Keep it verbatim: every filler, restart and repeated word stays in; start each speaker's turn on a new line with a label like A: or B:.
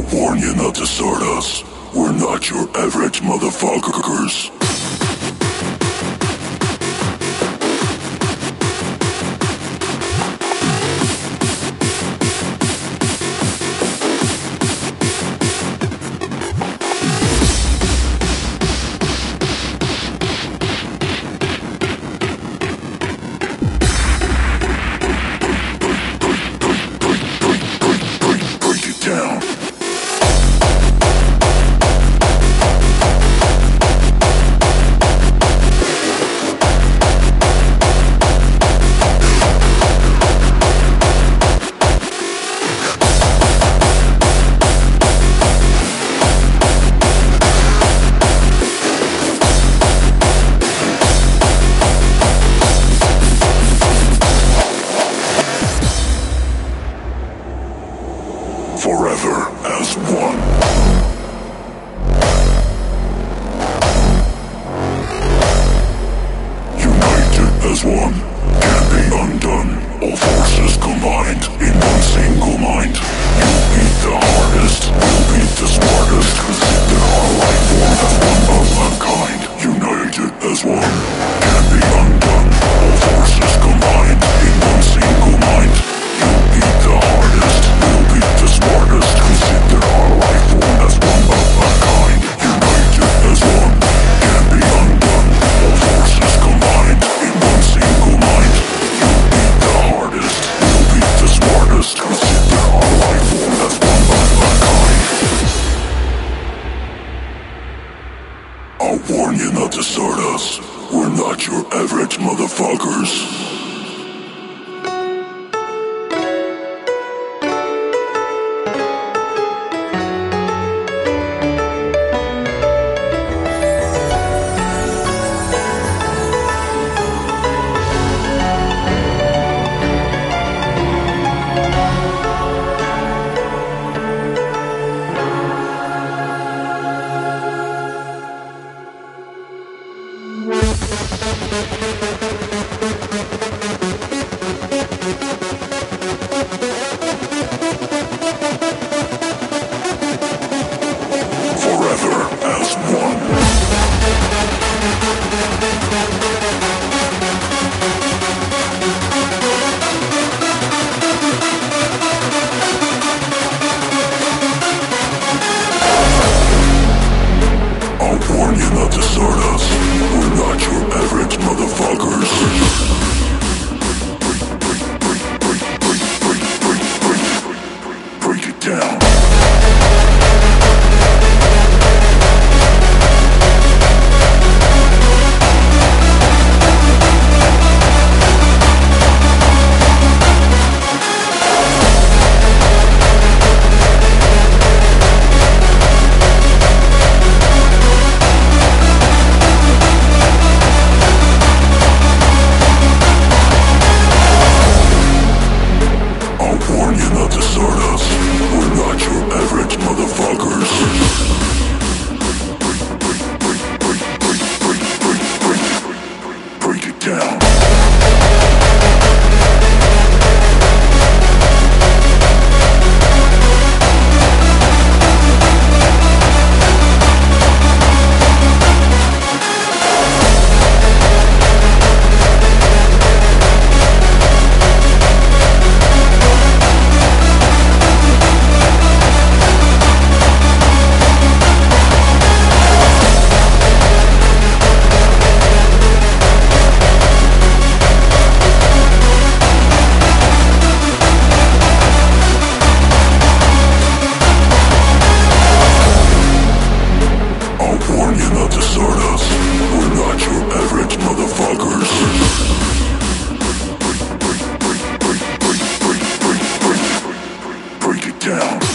A: warn you not to start us. We're not your average motherfuckers. Forever as one. United as one, can't be undone. All forces combined in one single mind. You beat the hardest, you beat the smartest. Consider our life form as one of a kind. United as one, can't be undone. All forces combined in one single mind. You beat the hardest, you beat the smartest. Consider our life form as one of a kind. United as one, can't be undone. All forces combined in one single mind. You beat the hardest, you beat the smartest. Consider our life form as one of a kind. I'll warn you not to start us. We're not your average motherfuckers. Break it down.